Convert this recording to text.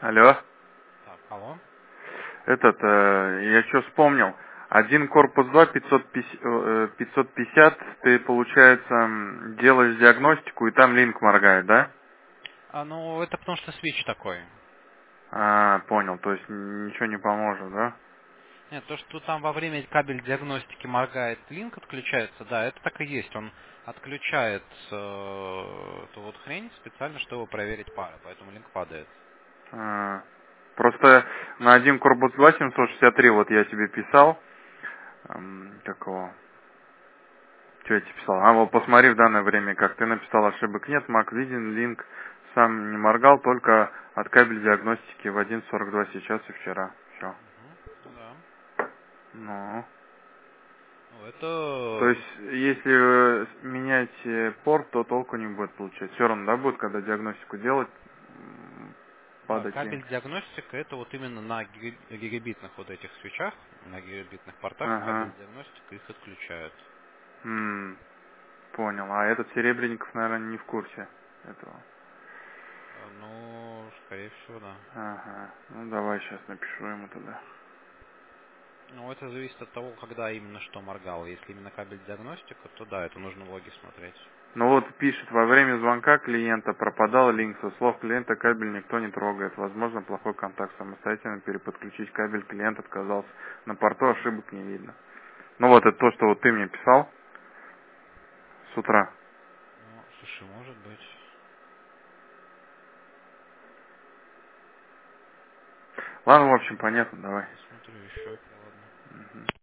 Алло. Так, алло. Я что вспомнил. Один корпус 2, 550, ты, получается, делаешь диагностику, и там линк моргает, да? Ну, это потому что свич такой. А, понял, то есть ничего не поможет, да? Нет, то, что там во время кабель диагностики моргает, линк отключается, да, это так и есть. Он отключает эту вот хрень специально, чтобы проверить пары, поэтому линк падает. А, просто на один корпус 2, 763, вот я тебе писал, какого, что я тебе писал? А, вот посмотри в данное время, как ты написал, ошибок нет, Мак виден, линк сам не моргал, только от кабель диагностики в 1.42 сейчас и вчера. Все. Мгм. Ну да. Ну, Ну, то это... есть, если менять порт, то толку не будет получать. Все равно, да, будет, когда диагностику делать, Да, падать линк. кабель диагностика это вот именно на гигабитных вот этих свечах, на гигабитных портах Ага. кабель диагностика их отключает. М, понял. А этот Серебренников, наверное, не в курсе этого. Ну, скорее всего, да. Ага. Ну, давай сейчас напишу ему тогда. Ну, это зависит от того, когда именно что моргало. Если именно кабель диагностика, то да, это нужно в логи смотреть. Ну вот пишет, во время звонка клиента пропадал линк. Со слов клиента кабель никто не трогает. Возможно, плохой контакт. Самостоятельно переподключить кабель клиент отказался. На порту ошибок не видно. Ну вот это то, что вот ты мне писал с утра. Ну, слушай, может быть. Ладно, в общем, понятно, давай. Посмотрю еще, ладно. Мгм.